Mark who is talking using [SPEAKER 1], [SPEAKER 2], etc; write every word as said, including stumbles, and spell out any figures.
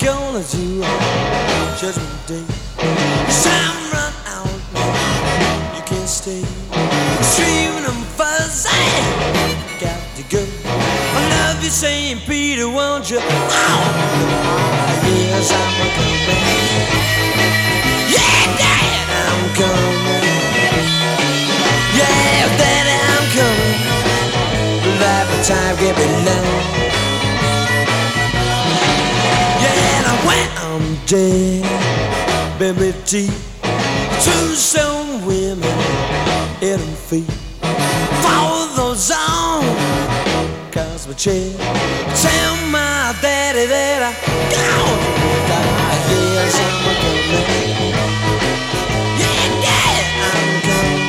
[SPEAKER 1] gonna do on Judgment Day? As time run out, you can't stay. Screaming and fuzzing, got to go. I love you, Saint Peter, won't you? Oh, yes, I'm a coming. Yeah, Dad, I'm coming. Yeah, Daddy, I'm coming. Life and time get me low. Yeah, and when I'm dead, baby, tea, two stone women, head and feet. Follow those on, cause my chair. Tell my daddy that I gone. Yes, I'm